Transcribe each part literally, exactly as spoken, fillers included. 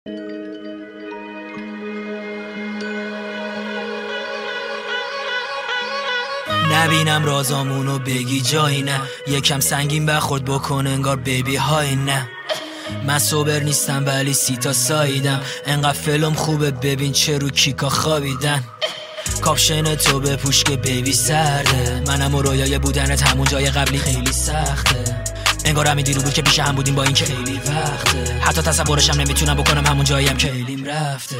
نبینم رازامونو بگی جایی نه، یکم سنگین بخورد بکن انگار بیبی های نه. من صبر نیستم ولی سی تا سایدم، انقدر فیلم خوبه ببین چه رو کیکا خوابیدن. کاپشن تو بپوش که بیبی سرده، منم و رویای بودنت همون جای قبلی خیلی سخته. انگار همین دیرو بود که پیش هم بودیم با این که خیلی وقته، حتی تصورشم نمیتونم بکنم همون جاییم که خیلیم رفته.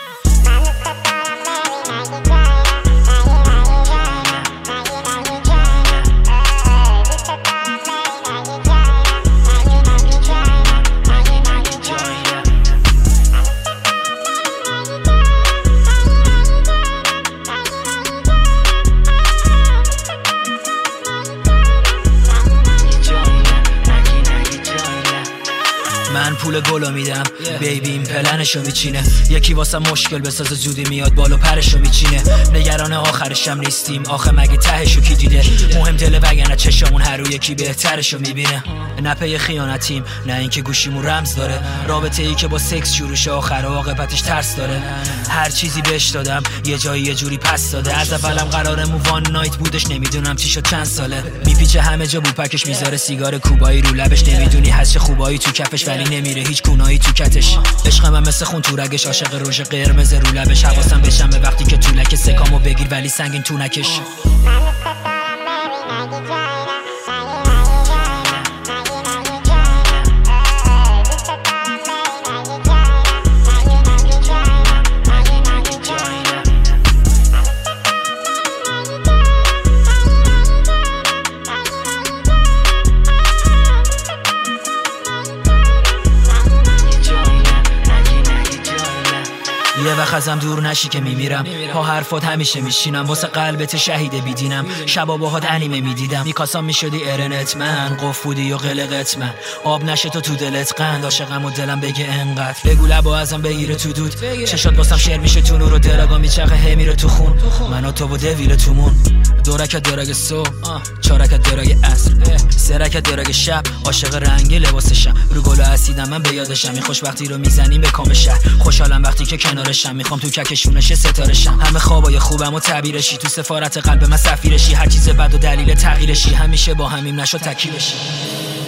من پول گلو میدم بیبی این پلنشو میچینه، یکی واسه مشکل بسازه زودی میاد بالا پرشو میچینه. نگران آخرشم نیستیم آخه مگه تهشو کی دیده، مهم دل وگرنه چشامون هر رو یکی بهترشو میبینه. نه پی خیانتیم نه اینکه گوشیمون رمز داره، رابطه ای که با سکس شروع شه آخر عاقبتش ترس داره. هر چیزی بهش دادم یه جایی یه جوری پس داده، از اولم قرارمون وان نایت بودش نمیدونم چی شد چند ساله. میپیچه همه جا بوپکش میذاره سیگار کوبایی رو لبش، نمیدونی هست چه خوبایی تو کفش ولی نمیره هیچ کونایی تو کتش. عشق من مثل خون تو رگش، عاشق رژ قرمز رو لبش، حواسم بشم به وقتی که طولک سکامو بگیر ولی سنگین تو نکش. یه وقت ازم دور نشی که میمیرم، ها حرفات همیشه میشینم واسه قلبت شهیده بیدینم. شبا باهات انیمه میدیدم میکاسام میشدی ارنت، من قف بودی و قلقت، من آب نشه تو تو دلت قند، عاشقم و دلم بگه انقدر بگو لبا ازم بگیره تو دود، چشات واسم شعر میشه تو نور و درگا میچقه هی میره تو خون. من و تو و دویل تومون، دورکت درگ صبح چارکت درگ عصر، سرکت درگ شب، عاشق رنگی لباسشم رو گل و اسیدم من به یادشم. این خوشبختی رو میزنیم به کام شهر، خوشحالم وقتی که کنارشم، میخوام تو ککشونش ستارشم. همه خوابای خوبم و تعبیرشی، تو سفارت قلب من سفیرشی، هر چیز بد و دلیل تغییرشی، همیشه با همیم نشو تکیلشی.